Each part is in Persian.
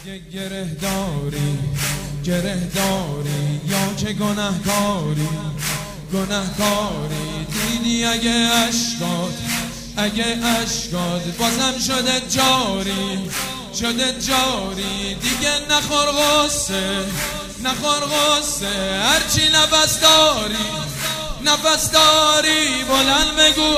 اگه گره داری یا که گناهکاری دیدی اگه اشکات بازم شده جاری دیگه نخور غصه هرچی نفس داری بلند بگو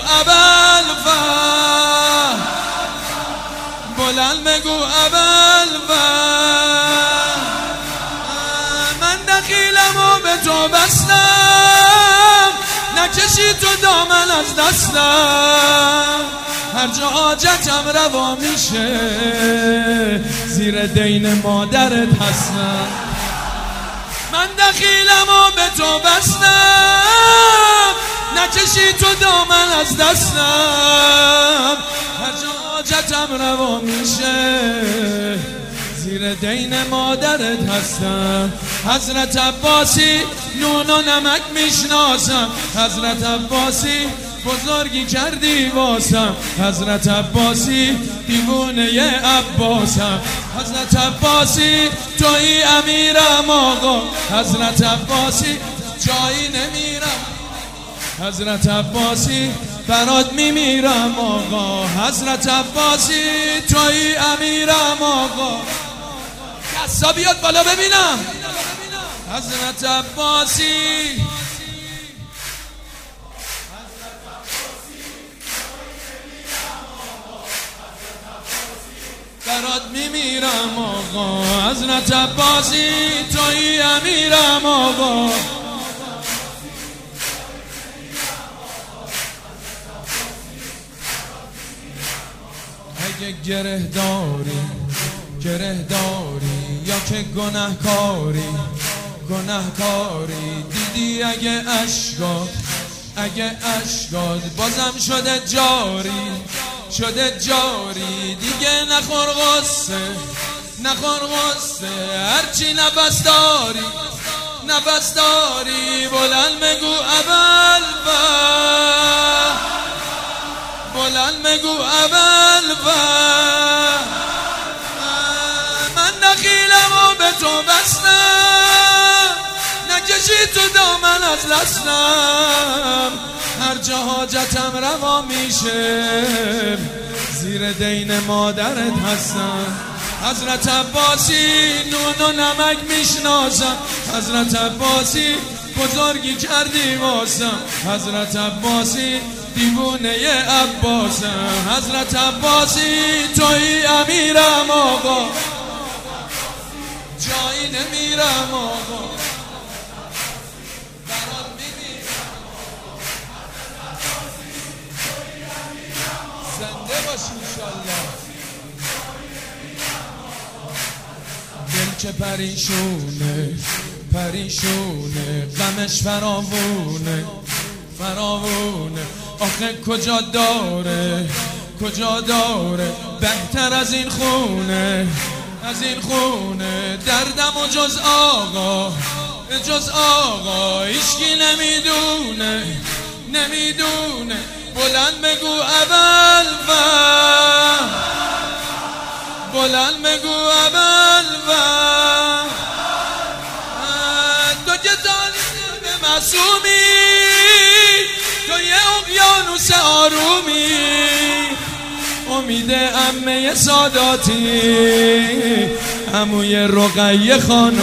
من دخیلمو به تو بستم نکشی تو دامن از دستم هر جا حاجتم روا میشه زیر دین مادرت هستم من دخیلمو به تو بستم نکشی تو دامن از دستم هر جا حاجتم روا میشه زیر دین مادرت هستم حضرت عباسی نون و نمک میشناسم حضرت عباسی بزرگی کردی واسم حضرت عباسی دیوونه عباسم حضرت عباسی توی امیرم آقا حضرت عباسی جایی نمیرم حضرت عباسی برات میمیرم آقا حضرت عباسی توی امیرم آقا کسا بیاد بالا ببینم حضرت عباسی برات میمیرم آقا حضرت عباسی توی امیرم آقا اگه گره داری یا که گناهکاری دیدی اگه اشکات بازم شده جاری دیگه نخور غصه هرچی نفس داری بلند بگو من دخیلمو به تو بستم نکشی تو دامن از دستم هر جا حاجتم روا میشه زیر دین مادرت هستم حضرت عباسی نون و نمک میشناسم حضرت عباسی بزرگی کردی واسم حضرت عباسی دیوونه عباسم حضرت عباسی توی امیرم آقا جایی نمیرم آقا برات میمیرم زنده باشی انشالله دل که پریشونه غمش فراوونه آخه کجا داره بهتر از این خونه دردم و جز آقا هیچکی نمیدونه بلند بگو تو که طالب معصومی تو یه اقیانوس آرومی امید عمه ساداتی عموی رقیه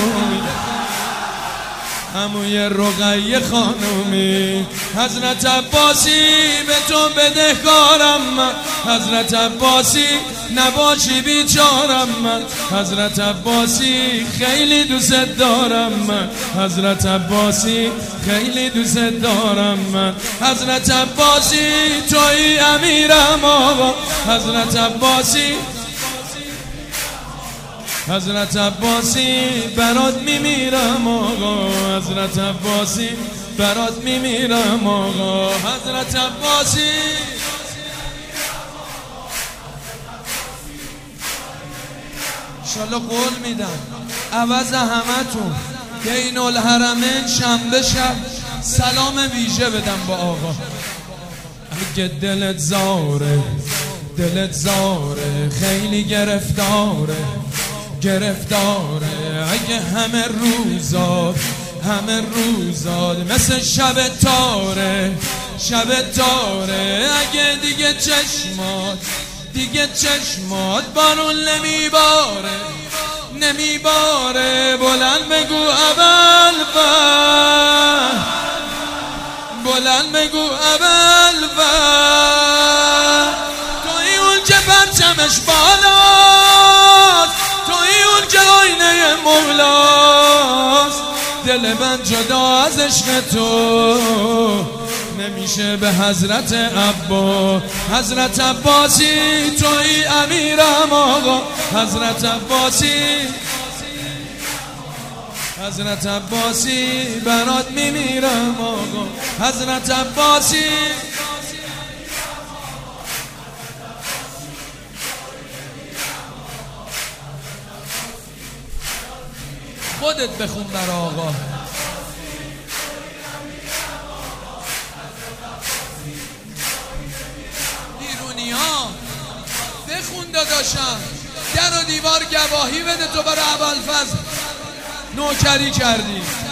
خانومی حضرت عباسی به تو بدهکارم من حضرت عباسی نباشی بیچارم من حضرت عباسی خیلی دوست دارم من حضرت عباسی خیلی دوست دارم من حضرت عباسی توی امیرم آقا حضرت عباسی برات میمیرم آقا حضرت عباسی برات میمیرم آقا حضرت عباسی انشالله قول میدم عوض همتون بین الحرمین شنبه شب سلام ویژه بدم با آقا. اگه دلت زاره خیلی گرفتاره گرفتاره. اگه همه روزات مثل شب تاره اگه دیگه چشمات بارون نمیباره بلند بگو اول توی اون که پرچمش بالاست، توی اون که آینه مولاست. دل من جدا از عشق تو نمیشه به حضرت عباسی توی امیرم آقا. حضرت عباسی برات میمیرم آقا. حضرت عباسی خودت بخون بر آقا. بیرونی ها بخون داداشم، در و دیوار گواهی بده تو برای ابوالفضل نوکری کردی.